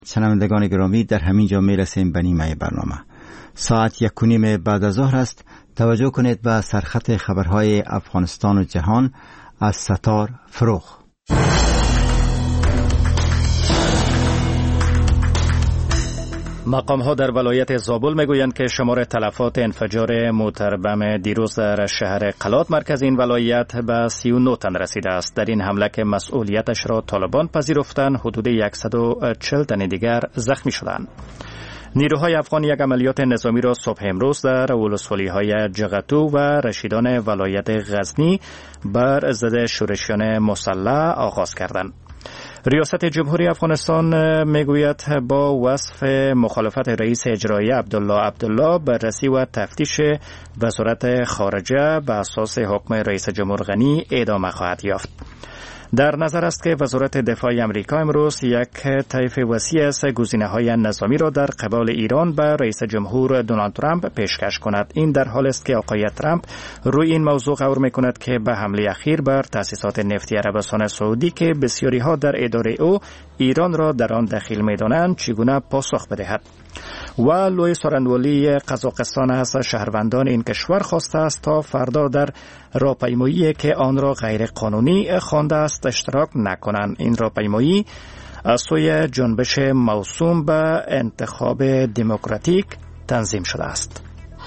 شنوندگان گرامی، در همین جا میرسیم به نیمه برنامه. ساعت 1:30 بعد از ظهر است. توجه کنید به سرخط خبرهای افغانستان و جهان از ستار فروغ. مقام‌ها در ولایت زابل میگویند که شمار تلفات انفجار موتر بم دیروز در شهر قلات مرکز این ولایت به 39 تن رسیده است. در این حمله که مسئولیتش را طالبان پذیرفتند، حدود 140 تن دیگر زخمی شدند. نیروهای افغان یک عملیات نظامی را صبح امروز در ولسوالی‌های جغتو و رشیدان ولایت غزنی بر ضد شورشیان مسلح آغاز کردند. ریاست جمهوری افغانستان میگوید با وصف مخالفت رئیس اجرایی عبدالله بررسی و تفتیش وزارت خارجه به اساس حکم رئیس جمهور غنی ادامه خواهد یافت. در نظر است که وزارت دفاع امریکا امروز یک طیف وسیع از گزینه‌های نظامی را در قبال ایران به رئیس جمهور دونالد ترامپ پیشکش کند. این در حالی است که آقای ترامپ روی این موضوع غور می‌کند که به حمله اخیر بر تأسیسات نفتی عربستان سعودی که بسیاری‌ها در اداره او ایران را در آن دخیل می‌دانند چگونه پاسخ بدهد. و لوی سارنوالی قزاقستان از شهروندان این کشور خواسته است تا فردا در راهپیمایی که آن را غیر قانونی خوانده است اشتراک نکنند. این راهپیمایی از سوی جنبش موسوم به انتخاب دموکراتیک تنظیم شده است.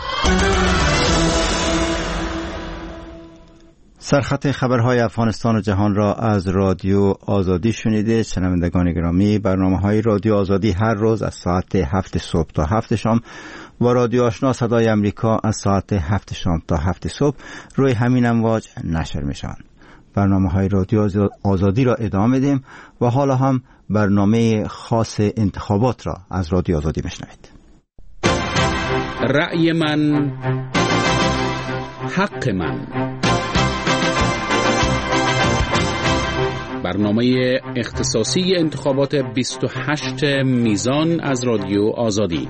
سرخط خبرهای افغانستان و جهان را از رادیو آزادی شنیده. شنوندگان گرامی، برنامه‌های رادیو آزادی هر روز از ساعت 7 صبح تا 7 شام و رادیو آشنا صدای امریکا از ساعت 7 شام تا 7 صبح روی همین امواج نشر می‌شوند. برنامه‌های رادیو آزادی را ادامه میدیم و حالا هم برنامه خاص انتخابات را از رادیو آزادی میشنوید. رأی من حق من، برنامه اختصاصی انتخابات 28 میزان از رادیو آزادی.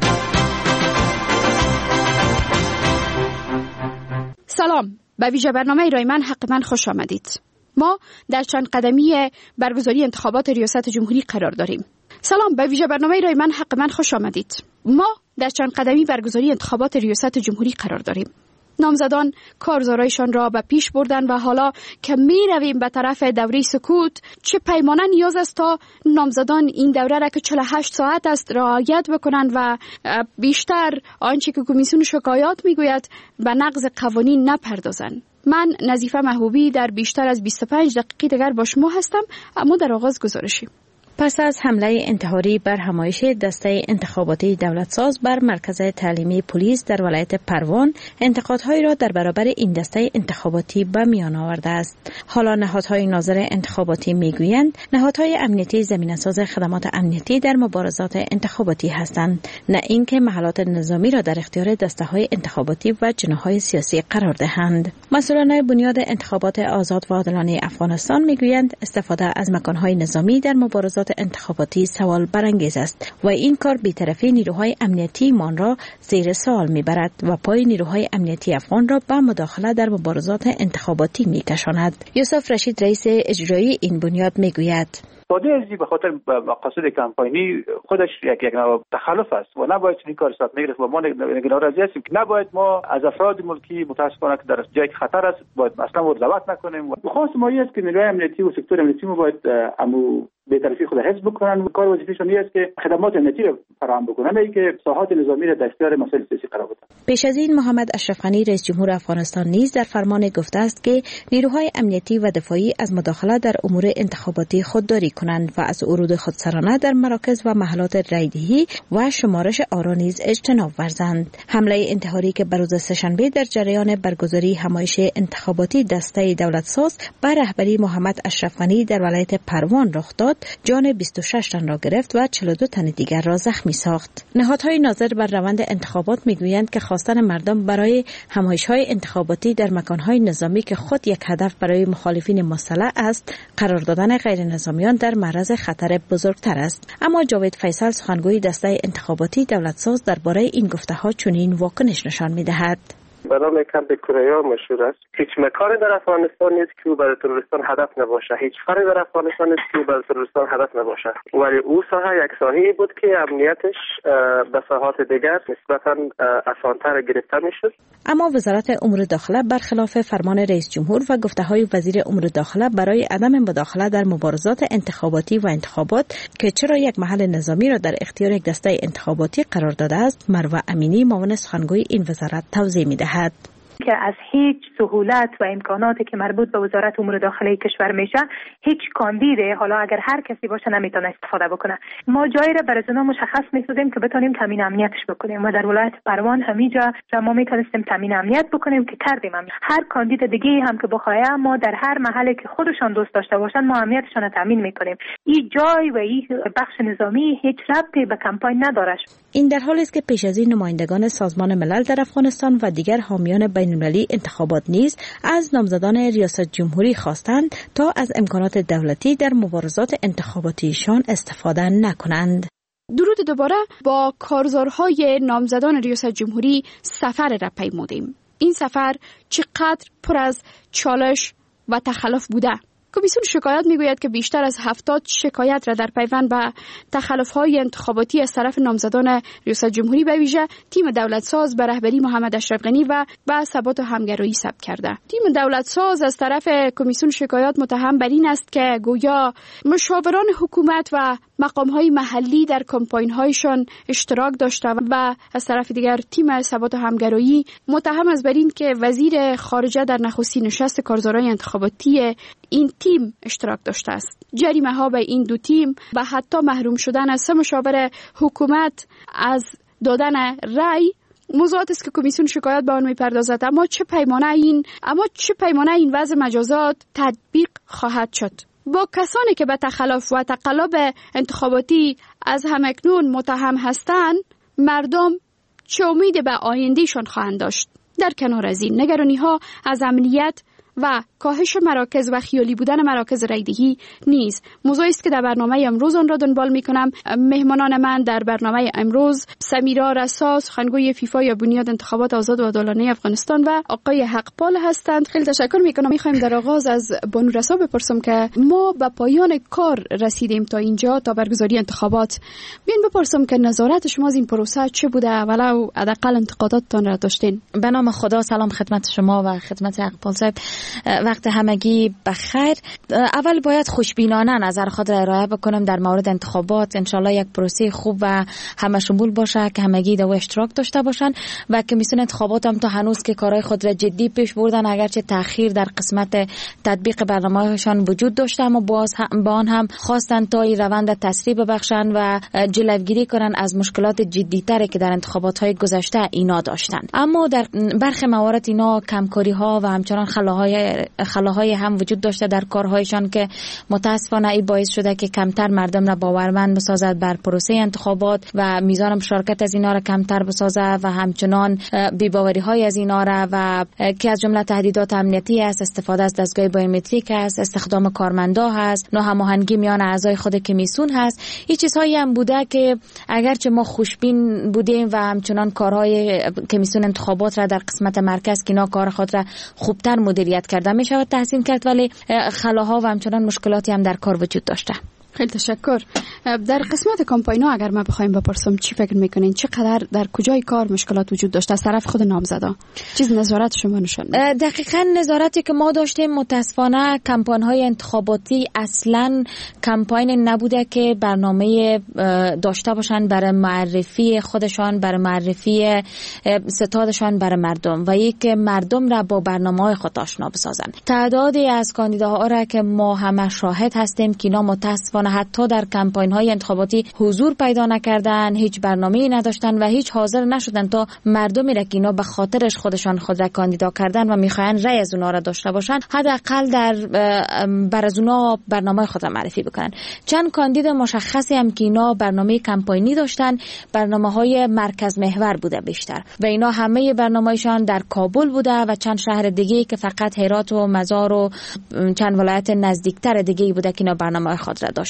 سلام، به ویژه برنامه رای من حق من خوش آمدید. ما در چند قدمی برگزاری انتخابات ریاست جمهوری قرار داریم. سلام، به ویژه برنامه رای من حق من خوش آمدید. ما در چند قدمی برگزاری انتخابات ریاست جمهوری قرار داریم. نامزدان کارزارایشان را به پیش بردن و حالا که می رویم به طرف دوره سکوت، چه پیمانه نیاز است تا نامزدان این دوره را که 48 ساعت است رعایت بکنند و بیشتر آنچه که کمیسیون شکایات می گوید به نقض قوانین نپردازند. من نظیفه محبوبی در بیشتر از 25 دقیقه دیگر با شما هستم، اما در آغاز گزارشی. پس از حمله انتحاری بر همایش دسته انتخاباتی دولتساز بر مرکز تعلیمی پلیس در ولایت پروان، انتقادهایی را در برابر این دسته انتخاباتی به میان آورده است. حالا نهادهای ناظر انتخاباتی میگویند نهادهای امنیتی زمینه‌ساز خدمات امنیتی در مبارزات انتخاباتی هستند، نه اینکه محلات نظامی را در اختیار دسته‌های انتخاباتی و جناح‌های سیاسی قرار دهند. مسئولان بنیاد انتخابات آزاد و عادلانه افغانستان میگویند استفاده از مکان‌های نظامی در مبارزات انتخاباتی سوال برانگیز است و این کار بی‌طرفی نیروهای امنیتی مان را زیر سوال میبرد و پای نیروهای امنیتی افغان را به مداخله در مبارزات انتخاباتی میکشاند. یوسف رشید رئیس اجرایی این بنیاد میگوید استفاده ازی به خاطر مقاصد کمپاینی خودش یک نوع تخلف است و نباید این کار صورت بگیرد و ما ناراضی هستیم که نباید ما از افراد ملکی متاسفانه که در جای خطر است باید اصلا دعوت نکنیم و خاص مایی است که نیروهای امنیتی و سکتور امنیتی ما باید به طرفی خود حفظ بکنن و کار وظیفه‌شون است که خدمات امنیتی را فراهم بکنن، نه اینکه ساحات نظامی را در اختیار مسائل سیاسی قرار بدن. پیش از این محمد اشرف غنی رئیس جمهور افغانستان نیز در فرمان گفته است که نیروهای امنیتی و دفاعی از مداخله در امور انتخاباتی خودداری کنند و از ورود خودسرانه در مراکز و محلات رایدهی و شمارش آرا نیز اجتناب ورزند. حمله انتحاری که بر روز سه‌شنبه در جریان برگزاری همایش انتخاباتی دسته دولتساز بر رهبری محمد اشرف غنی در ولایت پروان رخ داد، جان 26 تن را گرفت و 42 تن دیگر را زخمی ساخت. نهادهای ناظر بر روند انتخابات میگویند که خواستن مردم برای همایش‌های انتخاباتی در مکان‌های نظامی که خود یک هدف برای مخالفین مسلح است، قرار دادن غیر نظامیان در معرض خطر بزرگتر است. اما جاوید فیصل سخنگوی دسته انتخاباتی دولتساز درباره این گفته‌ها چنین واکنش نشان می‌دهد. به نام کمپ کوریا مشهور است. هیچ مکانی در افغانستان نیست که او برای تروریستان هدف نباشه، هیچ کاری در افغانستان نیست که او برای تروریستان هدف نباشه، ولی او ساحه یک ساحه‌ای بود که امنیتش به ساحات دیگر نسبتاً آسان‌تر گرفته میشد. اما وزارت امور داخله برخلاف فرمان رئیس جمهور و گفته‌های وزیر امور داخله برای عدم مداخله در مبارزات انتخاباتی و انتخابات که چرا یک محل نظامی را در اختیار یک دسته انتخاباتی قرار داده است، مروه امینی معاون سخنگوی این وزارت توضیح می‌دهد. که از هیچ سهولت و امکاناتی که مربوط به وزارت امور داخله کشور میشه هیچ کاندیده، حالا اگر هر کسی باشه، نمیتونه استفاده بکنه. ما جایی را برای اونا مشخص می‌سازیم که بتونیم تامین امنیتش بکنیم و در ولایت پروان همینجا ما میتونستیم تامین امنیت بکنیم که کردیم. هر کاندید دیگه هم که بخواد ما در هر محله که خودشان دوست داشته باشن ما امنیتشان رو تامین میکنیم. این جای و این بخش نظامی هیچ ربطی به کمپاین نداره. این در حالی است که پیش از این نمایندگان سازمان ملل در افغانستان و دیگر حامیان بین‌المللی انتخابات نیز از نامزدان ریاست جمهوری خواستند تا از امکانات دولتی در مبارزات انتخاباتیشان استفاده نکنند. درود دوباره. با کارزارهای نامزدان ریاست جمهوری سفر را پیمودیم. این سفر چقدر پر از چالش و تخلف بوده. کمیسیون شکایات میگوید که بیشتر از 70 شکایت را در پیوند به تخلف‌های انتخاباتی از طرف نامزدان ریاست جمهوری به ویژه تیم دولتساز به رهبری محمد اشرف غنی و به ثبات و همگرایی ثبت کرده. تیم دولتساز از طرف کمیسیون شکایات متهم بر این است که گویا مشاوران حکومت و مقام‌های محلی در کمپاین‌هایشان اشتراک داشته و از طرف دیگر تیم ثبات و همگرایی متهم است بر این که وزیر خارجه در نخستین نشست کارزارهای انتخاباتی این تیم اشتراک داشته است. جریمه‌ها به این دو تیم و حتی محروم شدن از 3 مشاور حکومت از دادن رأی موضوعات است که کمیسیون شکایات به آن می‌پردازد. اما چه پیمانه این وضع مجازات تطبیق خواهد شد؟ با کسانی که به تخلف و تقلب انتخاباتی از همکنون متهم هستند، مردم چه امید به آیندهشان خواهند داشت؟ در کنار از این نگرانی‌ها از امنیت و کاهش مراکز و خیالی بودن مراکز رایدهی نیز موضوعی است که در برنامه امروز آن را دنبال می‌کنم. مهمانان من در برنامه امروز سمیرا رسا، سخنگوی فیفا یا بنیاد انتخابات آزاد و عادلانه افغانستان و آقای حقپال هستند. خیلی تشکر می‌کنم. می‌خوایم در آغاز از بانو رسا بپرسم که ما به پایان کار رسیدیم تا اینجا، تا برگزاری انتخابات. بیاین بپرسم که نظارت شما از این پروسه چه بوده؟ ولو حداقل انتقاداتتان را داشتین. به نام خدا، سلام خدمت شما و خدمت حقپال صاحب. وقت همگی بخیر. اول باید خوشبینانه نظر خود را ارائه بکنم در مورد انتخابات. انشالله یک پروسه خوب و همه شمول باشه که همگی در اشتراک داشته باشن و کمیسیون انتخابات هم تا هنوز که کارهای خود را جدی پیش بردن، اگرچه تأخیر در قسمت تطبیق برنامه‌هاشان وجود داشته، اما باز با آن هم خواستن تا این روند تسریع ببخشن و جلوگیری کنن از مشکلات جدی‌تری که در انتخابات‌های گذشته اینا داشتن. اما در برخی موارد اینا کمکاری‌ها و همچنان خلاهای هم وجود داشته در کارهایشان که متاسفانه این باعث شده که کمتر مردم را باورمند بسازد بر پروسه انتخابات و میزان مشارکت از اینا را کمتر بسازد و همچنان بی‌باوری‌های از اینا را و که از جمله تهدیدات امنیتی است، استفاده از دستگاه بایومتریک است، استخدام کارمندا هست، ناهماهنگی میان اعضای خود کمیسیون هست. این چیزهایی هم بوده که اگرچه ما خوشبین بودیم و همچنان کارهای کمیسیون انتخابات را در قسمت مرکز که اینا کار خود را خوبتر مدیریت کرده می شود تحسین کرد، ولی خلاها و همچنان مشکلاتی هم در کار وجود داشته. خیلی تشکر. در قسمت کمپاین‌ها اگر ما بخوایم بپرسم چی فکر میکنین؟ چقدر در کجای کار مشکلات وجود داشته از طرف خود نامزدا؟ چیز نظارت شما نشون؟ دقیقاً نظارتی که ما داشتیم متاسفانه کمپاین‌های انتخاباتی اصلاً کمپاین نبوده که برنامه داشته باشن برای معرفی خودشان، برای معرفی ستادشان برای مردم و یک مردم را با برنامه‌های خود آشنا بسازن. تعدادی از کاندیداها را که ما همه شاهد هستیم که اینا متاسفانه حتی در کمپاین‌های انتخاباتی حضور پیدا نکردن، هیچ برنامه‌ای نداشتن و هیچ حاضر نشدن تا مردمی را که اینا به خاطرش خودشان خود را کاندیدا کردن و می‌خواین رأی از اونها را داشته باشن، حداقل بر از اونها برنامه خود را معرفی بکنن. چند کاندید مشخصی هم که اینا برنامه کمپاینی داشتن، برنامه‌های مرکز محور بوده بیشتر و اینا همه برنامه‌شان در کابل بوده و چند شهر دیگه‌ای که فقط هرات و مزار و چند ولایت نزدیکتر دیگه‌ای بوده که اینا برنامه خود را داشتن.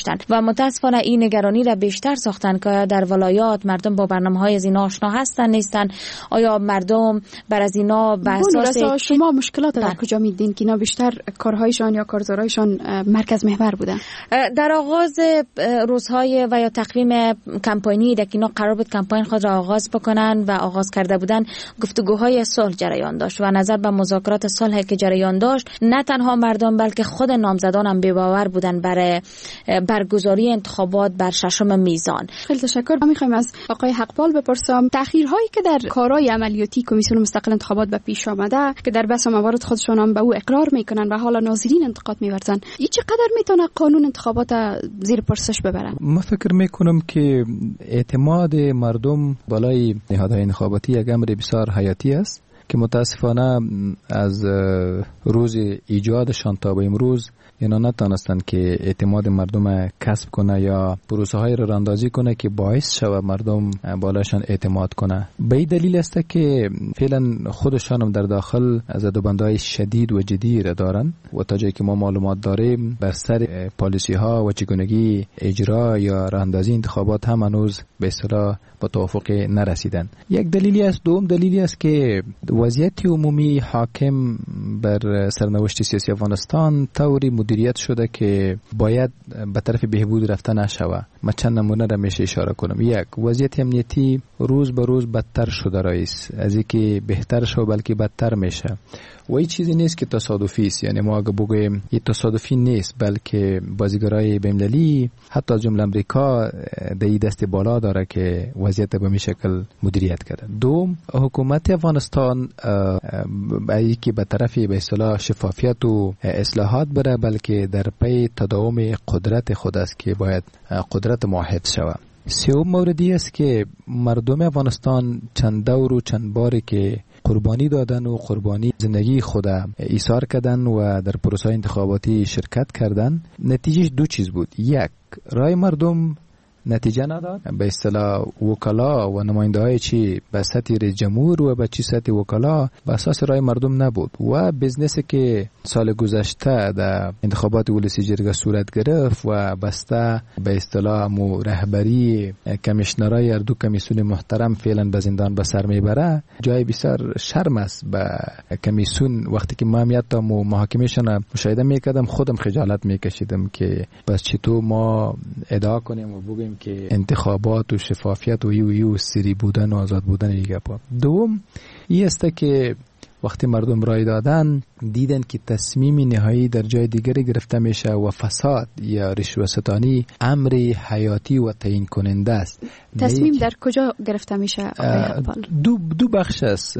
داشتن و متاسفانه این نگرانی را بیشتر ساختن که در ولایات مردم با برنامه‌های از اینا آشنا هستن نیستن. آیا مردم بر از اینا به اساس شما مشکلات در کجا میدین که اینا بیشتر کارهایشان یا کارزارهایشان مرکز محور بودن؟ در آغاز روزهای و یا تقویم کمپاینی که اینا قرار بود کمپاین خود را آغاز بکنن و آغاز کرده بودن، گفتگوهای صلح جریان داشت و نظر به مذاکرات صلح که جریان داشت، نه تنها مردم بلکه خود نامزدان هم بی‌باور بودن برای برگزاری انتخابات بر 6 میزان. خیلی تشکر. من می‌خوام از آقای حقپال بپرسم تأخیرهایی که در کارهای عملیاتی کمیسیون مستقل انتخابات به پیش آمده که در بس موارد خودشون هم به او اقرار میکنن و حالا ناظرین انتقاد می‌ورزن، این چقدر میتونه قانون انتخابات زیر پرسش ببره؟ من فکر میکنم که اعتماد مردم بالای نهادهای انتخاباتی یک امر بسیار حیاتی است که متاسفانه از روز ایجادشان تا به امروز اینا نتونستند که اعتماد مردم کسب کنه یا پروسه های را راندازی کنه که باعث شود مردم بالاشان اعتماد کنه. به این دلیل است که فعلا خودشان هم در داخل زدوبندهای شدید و جدی را دارن و تا جایی که ما معلومات داریم بر سر پالیسی ها و چگونگی اجرا یا راندازی انتخابات هم هنوز به اصطلاح با توافق نرسیدن. یک دلیلی است. دوم دلیلی است که وضعیت عمومی حاکم بر سرنوشت سیاسی افغانستان طوری مدیریت شده که باید به طرف بهبود رفتن نشود. من چند نمونه را میشه اشاره کنم. یک، وضعیت امنیتی روز به روز بدتر شده رئیس، از اینکه بهتر شو بلکه بدتر میشه و این چیزی نیست که تصادفی است. یعنی ما اگه بگویم این تصادفی نیست بلکه بازیگرای بین‌المللی حتی از جمله امریکا در این دست بالا داره که وضعیت به این شکل مدیریت کرده. دوم، حکومت افغانستان برای که به طرف به اصطلاح شفافیت و اصلاحات بره بلکه در پی تداوم قدرت خود است که باید قدرت ما حفظ شود. سوم موردی است که مردم افغانستان چند دور و چند باری که قربانی دادن و قربانی زندگی خود ایثار کردن و در پروسه انتخاباتی شرکت کردن، نتیجهش دو چیز بود. یک، رای مردم نتیجه نداد. به اصطلاح وکلا و نماینده‌های چی به سطح رئیس جمهور و به چی سطح وکلا به اساس رای مردم نبود و بزنسی که سال گذشته در انتخابات ولسی جرگه صورت گرفت و بسته به اصطلاح مو رهبری کمیشنرای هر دو کمیسیون محترم فعلا به زندان به سر میبره، جای بسیار شرم است به کمیسیون. وقتی که ما میاد تا محاکمهشون مشاهده میکردم خودم خجالت میکشیدم که بس چطور ما ادعا کنیم و بگیم که انتخابات و شفافیت و ایو سری بودن و آزاد بودن دیگه پا. دوم این است که وقتی مردم رای دادن دیدن که تصمیم نهایی در جای دیگری گرفته میشه و فساد یا رشوه ستانی امر حیاتی و تعیین کننده است. تصمیم در کجا گرفته میشه؟ دو بخش است.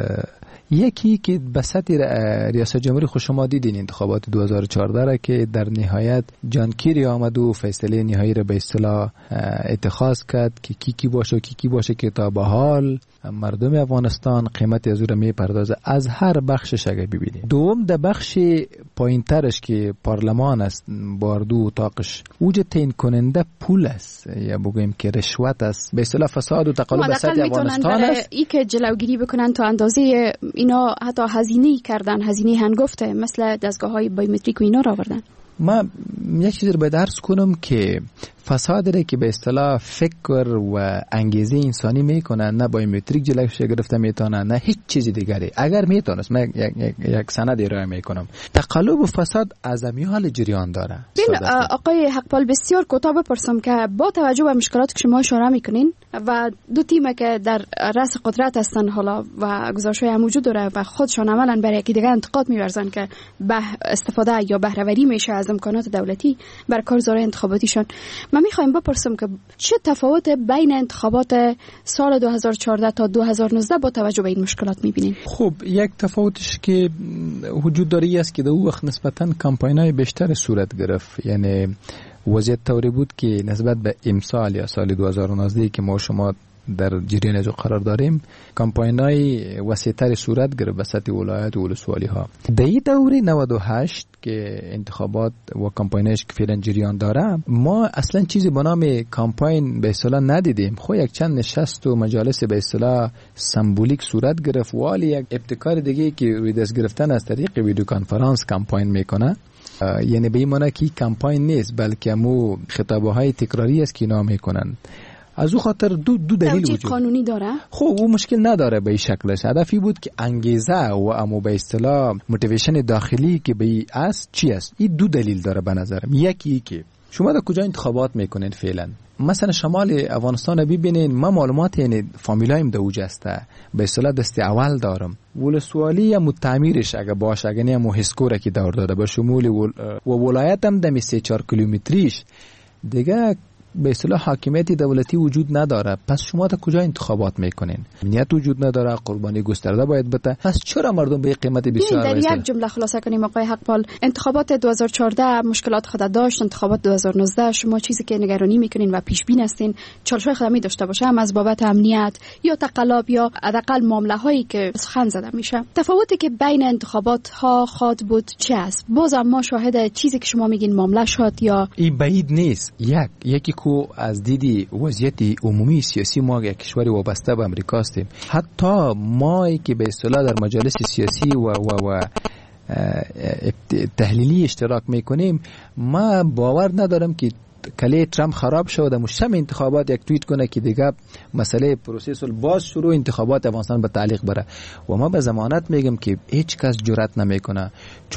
یکی که به سطح ریاست جمهوری خود شما دیدین انتخابات 2014 را که در نهایت جان کیری آمد و فیصله نهایی را به اصطلاح اتخاذ کرد که کی باشه که تا به حال مردم افغانستان قیمت از او را میپردازه از هر بخشش اگه ببینید. دوم در بخش پایینترش که پارلمان است باردو و طاقش اوج تعیین کننده پول است یا بگویم که رشوت است، به اصطلاح فساد و تقلب به سطح افغانستان است. ای که جلوگیری بکنن تا اندازه اینا حتی هزینه کردن، هزینه هنگفته مثل دستگاه‌های بایومتریک و اینا را آوردن. ما یک چیز رو باید عرض کنم که فساد را که به اصطلاح فکر و انگیزه انسانی میکنه نه بایومتریک جلوش گرفته میتونه نه هیچ چیز دیگری. اگر میتونست من یک سند ارائه میکنم. تقلب و فساد از همین حال جریان داره. آقای حقپال بسیار کوتاه بپرسم که با توجه به مشکلاتی که شما اشاره میکنین و دو تیم که در رأس قدرت هستن حالا و گزارش‌های موجود داره و خودشان عملاً برای یکی دیگه انتقاد می‌ورزن که به استفاده یا بهره‌وری میشه از امکانات دولتی بر کارزارهای انتخاباتیشان. من میخوایم بپرسم که چه تفاوت بین انتخابات سال 2014 تا 2019 با توجه به این مشکلات میبینین؟ خب یک تفاوتش که وجود داره است که در اون وقت نسبتاً کمپاین‌های بیشتر صورت گرفت. یعنی وضعیت طوری بود که نسبت به امسال یا سال 2019 که ما شما در جریان از قرار داریم کمپاین‌های وسیع‌تر صورت گرفت به سطح ولایت و ولسوالی ها. در این دوره 98 که انتخابات و کمپاینش که فعلا جریان داره ما اصلا چیزی به نام کمپاین به اصطلاح ندیدیم. خب یک چند نشست و مجالس به اصطلاح سمبولیک صورت گرفت ولی یک ابتکار دیگه که روی دست گرفتن از طریق ویدیو کانفرانس کمپاین میکنه یعنی به این معنی که کمپاین نیست بلکه مو خطابه‌های تکراری است که اینا میکنن. از او خاطر دو دلیل وجود قانونی داره. خب او مشکل نداره به این شکلش. هدفی بود که انگیزه و امو به اصطلاح موتیویشن داخلی که به این است چی است. این دو دلیل داره به نظرم. یکی که شما در کجا انتخابات میکنین فعلا. مثلا شمال افغانستان ببینین، ما معلومات یعنی فامیلایم در اوج است، به اصطلاح دست اول دارم. ولسوالی یا متعمیرش اگه باشه، اگه نه مو هسکوره که دور داده به شمول و ولایت هم دمی 3-4 کیلومتریش دیگه به اصطلاح حاکمیت دولتی وجود نداره. پس شما تا کجا انتخابات میکنین؟ امنیت وجود نداره، قربانی گسترده باید بده. پس چرا مردم به قیمت بسیار در یک جمله خلاصه کنیم آقای حقپال، انتخابات 2014 مشکلات خود داشت، انتخابات 2019 شما چیزی که نگرانی میکنین و پیش بین هستین چالش‌های خودمی داشته باشه، هم از بابت امنیت یا تقلب یا حداقل معامله هایی که سخن زده میشه. تفاوتی که بین انتخابات ها خواد بود چه است؟ باز ما شاهد چیزی که شما میگین معامله شد یا این بعید نیست. یکی کو از دیدی وضعیت عمومی سیاسی ما یک کشور وابسته به امریکا هستیم. حتی ما که به اصطلاح در مجالس سیاسی و تحلیلی اشتراک میکنیم، ما باور ندارم که کلی ترامپ خراب شد مشم انتخابات یک توییت کنه که دیگه مسئله پروسس باز شروع انتخابات افغانستان به تعلیق بره. و ما به ضمانت میگم که هیچ کس جرأت نمیکنه.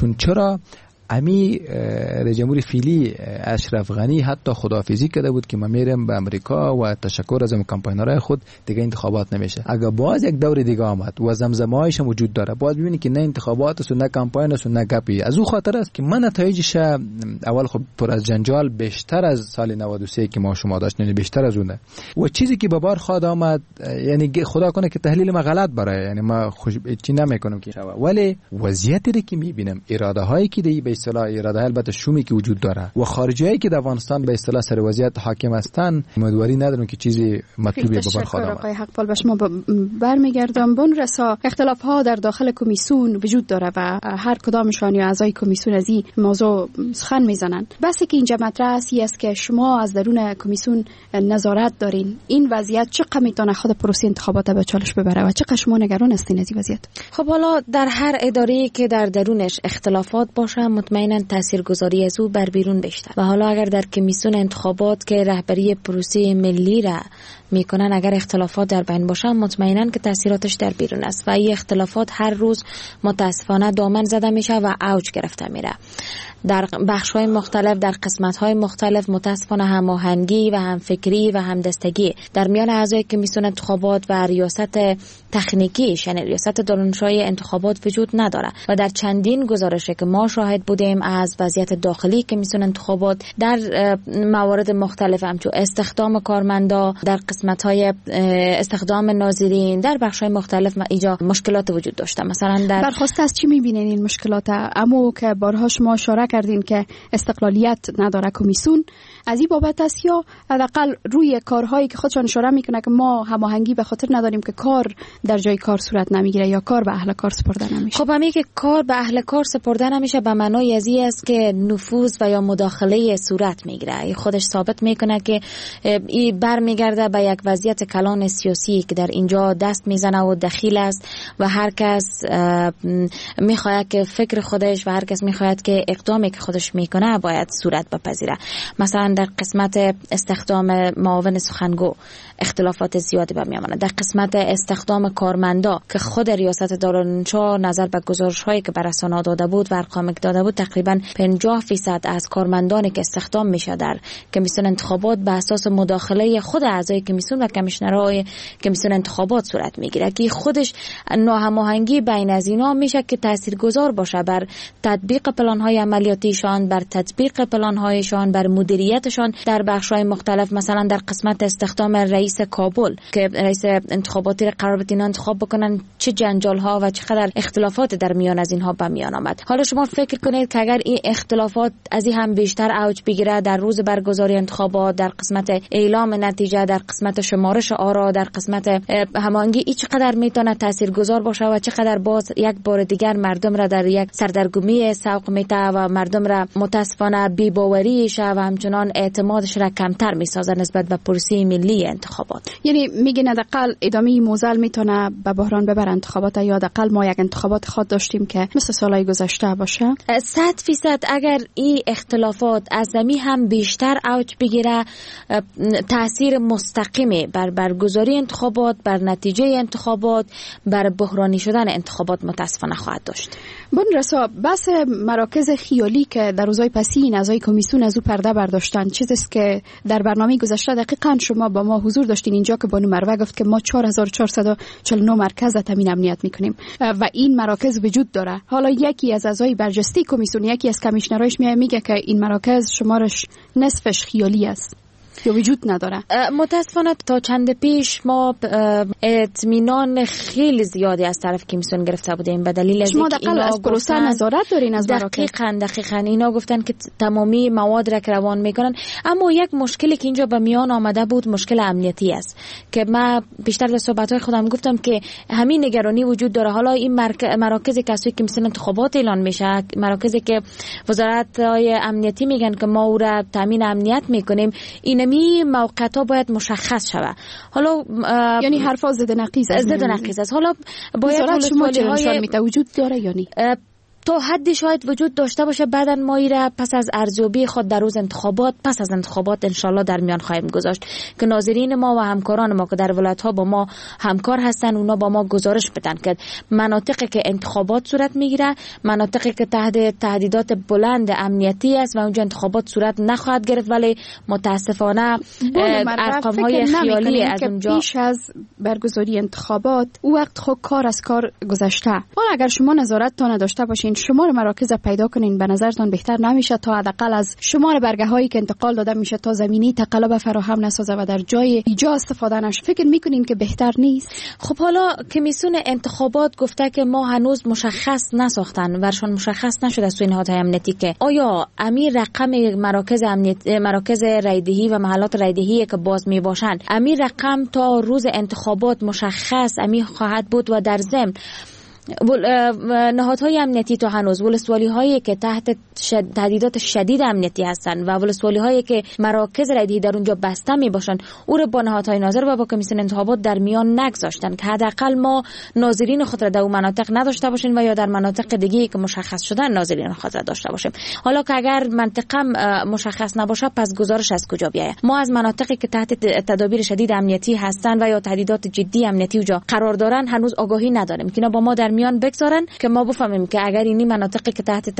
چرا امی رئیس جمهور فعلی اشرف غنی حتی خداحافظی کرده بود که ما میرم به امریکا و تشکر از کمپاینرهای خود دیگه انتخابات نمیشه. اگه باز یک دور دیگه آمد و زمزمه‌هایش وجود داره، باز ببینید که نه انتخابات است و نه کمپاین است و نه گپی. از او خاطر است که من نتایجش اول خب پر از جنجال بیشتر از سال 93 که ما شما داشتیم، یعنی بیشتر از اونه. و چیزی که به بار خواهد آمد، یعنی خدا کنه که تحلیل ما غلط بره، یعنی ما چی نمیکنم که ولی وضعیتی که میبینم، اراده هایی که به اصطلاح اراده البته شومی که وجود داره و خارجیایی که در افغانستان به اصطلاح سر وضعیت حاکم هستن، امیدواری ندارم که چیزی مطلوبی به بار خواهد آمد. آقای حقپال به شما برمیگردم. بون رسا اختلاف ها در داخل کمیسیون وجود داره و هر کدامشان یا اعضای کمیسیون از این موضوع سخن میزنن. بس که اینجا مطرح است که شما از درون کمیسیون نظارت دارین، این وضعیت چقدر میتونه خود پروسه انتخابات به چالش ببره و چقدر شما نگران هستین از این وضعیت؟ خب حالا در هر اداره‌ای که در درونش اختلافات باشه، مطمئنا تاثیرگذاری از او بر بیرون بیشتر. و حالا اگر در کمیسیون انتخابات که رهبری پروسه ملی را میکنن اگر اختلافات در بین باشه، مطمئنا که تاثیراتش در بیرون است و این اختلافات هر روز متاسفانه دامن زده میشه و اوج گرفته میره. در بخش‌های مختلف، در قسمت‌های مختلف متاسفانه هماهنگی و همفکری و همدستگی در میان اعضای کمیسیون انتخابات و ریاست تکنیکیش، یعنی ریاست دانشجوی انتخابات وجود نداره. و در چندین گزارشی که ما شاهد بودیم از وضعیت داخلی کمیسیون انتخابات در موارد مختلف، همچون استخدام کارمندا، در قسمت‌های استخدام ناظرین، در بخش‌های مختلف اینجا مشکلات وجود داشته. مثلا در برخواسته از چی می‌بینین این مشکلات؟ اما که بارها شما اشاره کردین که استقلالیت نداره کمیسیون، از این بابت است یا حداقل روی کارهایی که خودشان اشاره میکنه که ما هماهنگی به خاطر نداریم که کار در جای کار صورت نمیگیره یا کار به اهل کار سپرده نمیشه؟ خب همین که کار به اهل کار سپرده نمیشه به معنای از این است که نفوذ و یا مداخله صورت میگیره. خودش ثابت میکنه که این برمیگرده به یک وضعیت کلان سیاسی که در اینجا دست میزنه و دخیل است و هر کس میخواد که فکر خودش و هر کس میخواد که اقدامی که خودش میکنه باید صورت بپذیره. مثلا در قسمت استخدام معاون سخنگو اختلافات زیادی به میامونه. در قسمت استخدام کارمندا که خود ریاست دارالانشا نظر به گزارش‌هایی که به رسانه‌ها داده بود و ارقامی که داده بود، تقریبا 50% از کارمندانی که استخدام میشه در کمیسیون انتخابات به اساس مداخله خود اعضای کمیسیون و کمیشنرهای کمیسیون انتخابات صورت میگیره که خودش ناهماهنگی بین از اینا میشه که تاثیرگذار باشه بر تطبیق پلان‌های عملیاتیشان، بر تطبیق پلان‌هایشان، بر مدیریتشان در بخش‌های مختلف. مثلا در قسمت استخدام رئیس کابل که رئیس انتخاباتی را قرار بود اینا انتخاب بکنن، چه جنجال‌ها و چقدر اختلافات در میان از اینها به میان آمد. حالا شما فکر کنید که اگر این اختلافات از این هم بیشتر اوج بگیره در روز برگزاری انتخابات، در قسمت اعلام نتیجه، در قسمت قسمت شمارش آرا، در قسمت هماهنگی ای چقدر میتونه تاثیرگذار باشه و چقدر باز یک بار دیگر مردم را در یک سردرگمی سوق میته و مردم را متاسفانه بی‌باوریش و همچنان اعتمادش را کمتر میسازه نسبت به پروسه ملی انتخابات. یعنی میگین حداقل ادامه موزل میتونه به بحران ببره انتخابات، یا حداقل ما یک انتخابات خود داشتیم که مثل سالهای گذشته باشه؟ 100% اگر این اختلافات از زمین هم بیشتر اوج بگیره، تاثیر مستقیمی بر برگزاری انتخابات، بر نتیجه انتخابات، بر بحرانی شدن انتخابات متاسفانه خواهد داشت. بون رسا بس مراکز خیالی که در روزهای پسین اعضای کمیسیون از او پرده برداشتن، چیزی است که در برنامه گذشته دقیقاً شما با ما حضور داشتین اینجا که بانو مروه گفت که ما 4449 مرکز تامین امنیت میکنیم و این مراکز وجود داره. حالا یکی از اعضای برجسته کمیسیون، یکی از کمیشنرایش میگه که این مراکز شمارش نصفش خیالی است یا وجود نداره. متاسفانه تا چند پیش ما اطمینان خیلی زیادی از طرف کمیسیون گرفته بودیم به دلیل از اینکه اینا از پروسه نظارت دارین از مراکز. دقیقاً اینا گفتن که تمامی مواد را که روان میکنن، اما یک مشکلی که اینجا به میان آمده بود مشکل امنیتی است که من بیشتر در صحبت‌های خودم گفتم که همین نگرانی وجود داره. حالا این مراکزی که از کمیسیون انتخابات اعلان میشه، مراکزی که وزارت‌های امنیتی میگن که ما او را تامین امنیت میکنیم، این موقعیت‌ها باید مشخص شود. حالا یعنی حرفا زده نقیض است. حالا باید ولسوالی‌های وجود داره یا نه؟ تا حدی شاید وجود داشته باشه. بعداً ما ایره پس از ارزیابی خود در روز انتخابات، پس از انتخابات انشالله در میان خواهیم گذاشت که ناظرین ما و همکاران ما که در ولایت‌ها با ما همکار هستن اونا با ما گزارش بدن که مناطقی که انتخابات صورت میگیره، مناطقی که تحت تهدیدات بلند امنیتی است و اونجا انتخابات صورت نخواهد گرفت، ولی متاسفانه ارقام‌های خیالی از اونجا پیش از برگزاری انتخابات وقت خود کار از کار گذشته. حالا اگر شما نظارت تا نداشته باشین، شمار مراکز پیدا کنین، به نظرتان بهتر نمیشه تا حداقل از شمار برگه هایی که انتقال داده میشه تا زمینی تقلب فراهم نسازه و در جای ایجا استفاده نشه؟ فکر میکنین که بهتر نیست؟ خب حالا کمیسیون انتخابات گفته که ما هنوز مشخص نساختن، ورشون مشخص نشده از سوی نهادهای امنیتی که آیا امیر رقم مراکز رایدهی و محلات رایدهی که باز می باشن، امیر رقم تا روز انتخابات مشخص امیر خواهد بود و در ضمن نهادهای امنیتی تا هنوز ولسوالی هایی که تحت تهدیدات شدید امنیتی هستند و ولسوالی هایی که مراکز رایدهی در اونجا بسته می باشند او را با نهادهای ناظر و با کمیسیون انتخابات در میان نگذاشتن که حداقل ما ناظرین خود را در اون مناطق نداشته باشیم و یا در مناطق دیگه که مشخص شدن ناظرین خود را داشته باشیم. حالا که اگر منطقه مشخص نباشه پس گزارش از کجا بیاید؟ ما از مناطقی که تحت تدابیر شدید امنیتی هستند و یا تهدیدات جدی امنیتی اونجا قرار دارن هنوز آگاهی نداریم که با ما در میان بگذارن که ما بفهمیم که اگر اینی مناطقی که تحت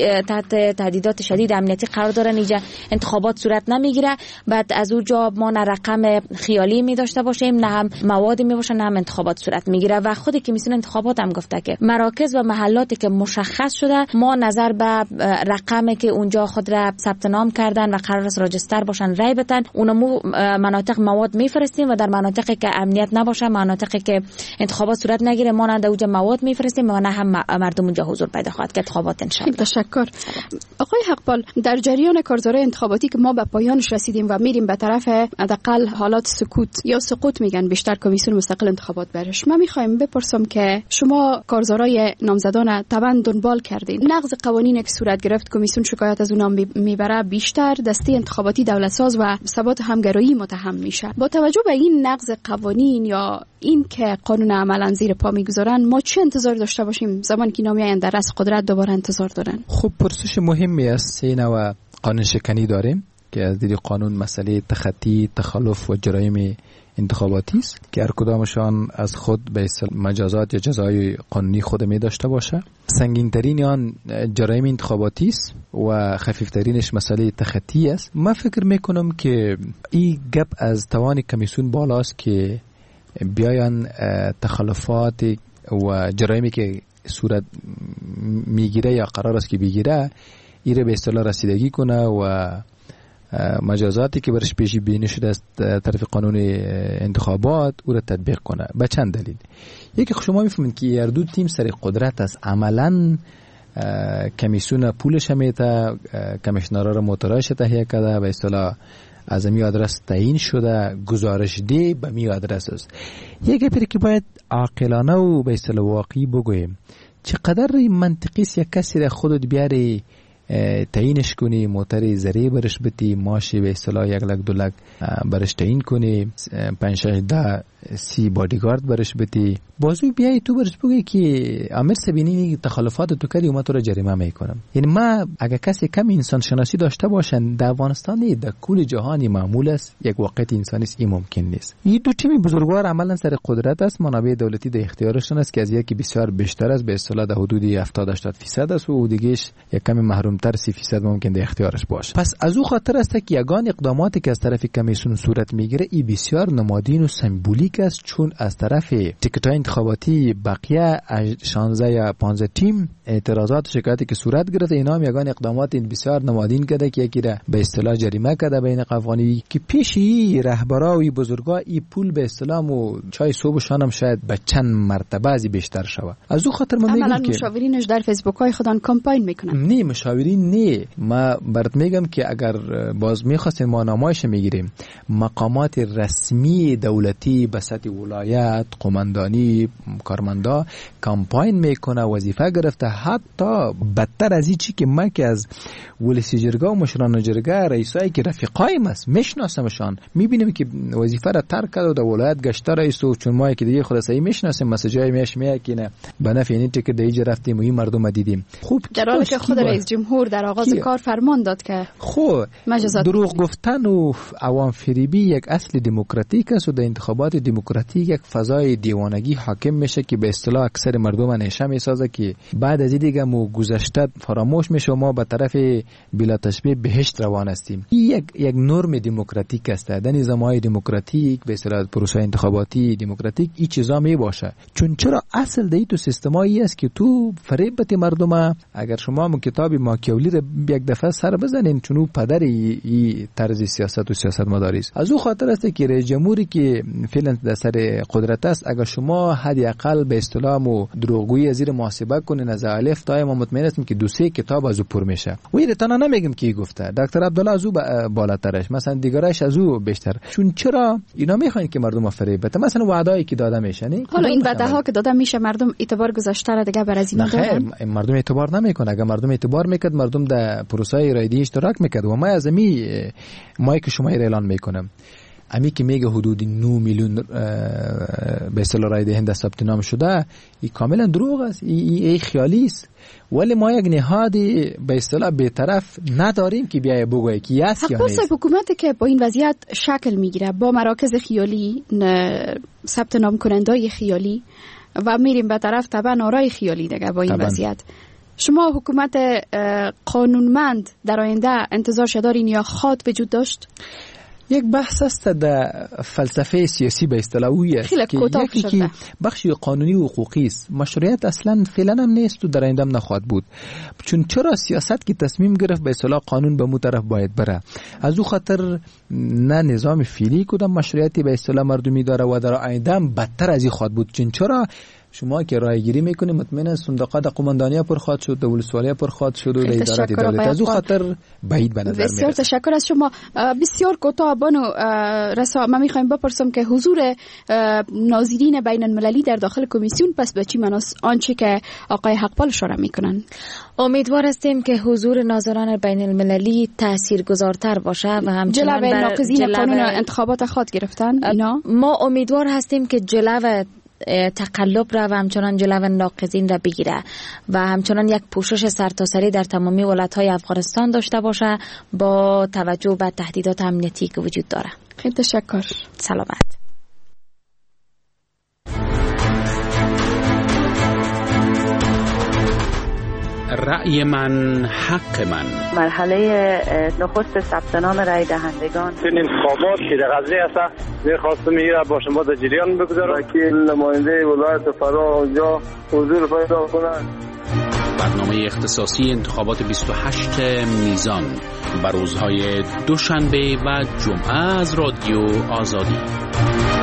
تهدیدات شدید امنیتی قرار دارن اینجا انتخابات صورت نمیگیره، بعد از اونجا ما نه رقم خیالی می داشته باشیم، نه هم مواد می باشه، نه هم انتخابات صورت میگیره. و خود کمیسیون انتخابات هم گفته که مراکز و محلاتی که مشخص شده ما نظر به رقمی که اونجا خود را ثبت نام کردن و قرار است راجستر باشن رای بدن، اونمو مناطق مواد میفرستیم و در مناطقی که امنیت نباشه، مناطقی که انتخابات صورت نگیره ما نه اونجا مواد میفرستیم و نه هم مردم اونجا حضور پیدا خواهد که انتخابات ان شاء الله. تشکر. آقای حقپال، در جریان کارزارهای انتخاباتی که ما به پایانش رسیدیم و میریم به طرف حداقل حالات سکوت یا سقوط میگن بیشتر کمیسیون مستقل انتخابات برش، من میخوایم بپرسم که شما کارزارهای نامزدان طبعا دنبال کردین، نقض قوانین که صورت گرفت کمیسیون شکایت از اونها میبره، بیشتر دسته انتخاباتی دولت ساز و ثبات همگرایی متهم میشه. با توجه به این نقض قوانین یا این که قانون عملا زیر پا میگذارن، ما چه انتظار داشته باشیم زمانی که اینا میاین در رأس قدرت دوباره انتظار دارن؟ خب پرسش مهمی است. این و قانون شکنی داریم که از دید قانون مسئله تخطی، تخلف و جرایم انتخاباتی است که هر کدامشان از خود به مجازات یا جزای قانونی خود می داشته باشه. سنگین ترین آن جرایم انتخاباتی است و خفیف ترینش مسئله تخطی است. من فکر میکنم که این گپ از توان کمیسیون بالاست که بیاین تخلفات و جرایمی که صورت میگیره یا قرار است که بگیره ایره به اصطلاح رسیدگی کنه و مجازاتی که برش پیشی بینی شده از طرف قانون انتخابات او را تطبیق کنه. به چند دلیل. یکی شما میفهمید که هر دو تیم سر قدرت است، عملا کمیسیون پولش همیته کمیشنرها را موتورایش تهیه کرده، به اصطلاح از می آدرس تعیین شده، گزارش ده به می آدرس است. یک پیری که باید عاقلانه و به اصطلاح واقعی بگویم، چقدر منطقی است یک کسی را خودت بیاری تعیینش کنی، موتر زری برش بتی، ماشی به اصطلاح 1 لک 2 لک برش تعیین کنی، 5 6 10 30 بادیگارد برش بتی، بازوی بیایی تو برش بگی که امیر سبینی تخلفات تو کردی و من تو را جریمه میکنم. یعنی ما اگه کسی کم انسان شناسی داشته باشن در افغانستان نه، در کل جهانی معمول است، یک واقعیت انسانی است، این ممکن نیست. این دو تیم بزرگوار عملا سر قدرت است، منابع دولتی در اختیارشون است که از یکی بسیار بیشتر است، به اصطلاح در حدود 70-80% است و دیگهش یک کمی محرومتر 30% ممکن در اختیارش باشه. پس از او خاطر است که یگان اقداماتی که از طرف کمیسیون صورت میگیره ای بسیار نمادین و سمبولیک است، چون از طرف تیکت‌های انتخاباتی بقیه 16 یا 15 تیم اعتراضات شکایتی که صورت گرفته، اینا هم یگان اقدامات بسیار نمادین کرده که یکی را به اصطلاح جریمه کرده بین افغانی که پیشی رهبرا و بزرگا ای پول به اصطلاح و چای صبحشان هم شاید به چند مرتبه از بیشتر شوه. از او خاطر من میگم که مشاورینش در فیسبوک های خودان کمپاین میکنن. نه مشاورین نه، ما برات میگم که اگر باز میخواستیم ما نمایش میگیریم، مقامات رسمی دولتی به سطح ولایت، قماندانی، کارمندا کمپاین میکنه، وظیفه گرفته، حتی بدتر از این چی که من که از ولسی جرگه و مشران جرگه رئیسایی که رفیقایم است میشناسمشان، میبینیم که وظیفه را ترک کرده و در ولایت گشته رئیس و چون ما که دیگه خود سعی میشناسیم مسیجای میش میکنه به نفع این که دیگه رفتیم و این مردم دیدیم. خوب در حالی که خود رئیس جمهور در آغاز کار فرمان داد که دروغ گفتن و عوام فریبی یک اصل دموکراتیک است و در انتخابات دموکراتیک یک فضای دیوانگی حاکم میشه که به اصطلاح اکثر مردم نشه میسازه که بعد از دیگه مو گذشته فراموش میشه، ما به طرف بلا تشبیه بهشت روان هستیم. این یک نرم دموکراتیک است، در نظام‌های دموکراتیک به اصطلاح پروسه انتخاباتی دموکراتیک این چیزا می باشه. چون چرا اصل دی تو سیستمایی است که تو فریب بده مردم. اگر شما مو کتاب ماکیاولی رو یک دفعه سر بزنین، چون پدر این طرز سیاست و سیاست مداری است. از او خاطر است که رئیس جمهوری که فعلا در سر قدرت است، اگر شما حداقل به اصطلاح مو دروغگویی زیر محاسبه کنین از الف تا ما مطمئن هستیم که 2-3 کتاب از او پر میشه. و این تنها نمیگم که گفته دکتر عبدالله از او بالاترش، مثلا دیگرش از او بیشتر. چون چرا اینا میخواین که مردم فریب بده؟ مثلا وعده‌ای که داده میشه نه، حالا این وعده‌ها که داده میشه مردم اعتبار گذاشته را دیگه بر از این دادن. مردم اعتبار نمیکنه. اگه مردم اعتبار میکرد مردم در پروسه ارائه اشتراک میکرد. و ما از ما که شما اعلان میکنم امی که میگه حدود 9 میلیون به اصطلاح رای دهنده ثبت نام شده، این کاملا دروغ است، این خیالی است. ولی ما یک نهاد به اصطلاح بی‌طرف نداریم که بیای بگویه که است یا نیست. حکومتی که با این وضعیت شکل میگیره، با مراکز خیالی، ثبت نام کنندای خیالی و میریم به طرف طبعا آرای خیالی دیگه با این وضعیت، شما حکومت قانونمند در آینده انتظار دارین یا خواهد وجود داشت؟ یک بحث است در فلسفه سیاسی به اصطلاح اویی است که یکی که بخشی قانونی و حقوقی است، مشروعیت اصلا فعلا هم نیست و در آینده هم نخواهد بود. چون چرا سیاست که تصمیم گرفت به اصطلاح قانون به مو طرف باید بره، از او خاطر نه نظام فعلی کدام مشروعیتی به اصطلاح مردمی داره و در آینده هم بدتر از این خواهد بود. چون چرا شما که رای گیری میکنید مطمئنا صندوقات قماندانی پر خواهد شد، ولسوالی پر خواهد شد و اداره دولت، از او خاطر بعید به نظر میاد. بسیار تشکر از شما. بسیار کوتاه بانو رسا ما میخوایم بپرسم که حضور ناظرین بین المللی در داخل کمیسیون پس به چی معناست آنچه که آقای حقپال اشاره میکنن؟ امیدوار هستیم که حضور ناظران بین المللی تاثیرگذارتر باشه و همچنان جلوه ناقضین قانون انتخابات خود گرفتن اینا. ما امیدوار هستیم که جلوه تقلب را و همچنان جلوه ناقضین را بگیره و همچنان یک پوشش سرتاسری در تمامی ولایت‌های افغانستان داشته باشه با توجه به تهدیدات امنیتی که وجود داره. خیلی تشکر. سلامت. رأی من حق من. مرحله نخست ثبت نام رای دهندگان این انتخابات که در قضیه است می‌خواستم میره با شما در جریان بگذارم که نماینده ولایت فرا اونجا حضور پیدا کنند. برنامه اختصاصی انتخابات 28 میزان بر روزهای دوشنبه و جمعه از رادیو آزادی.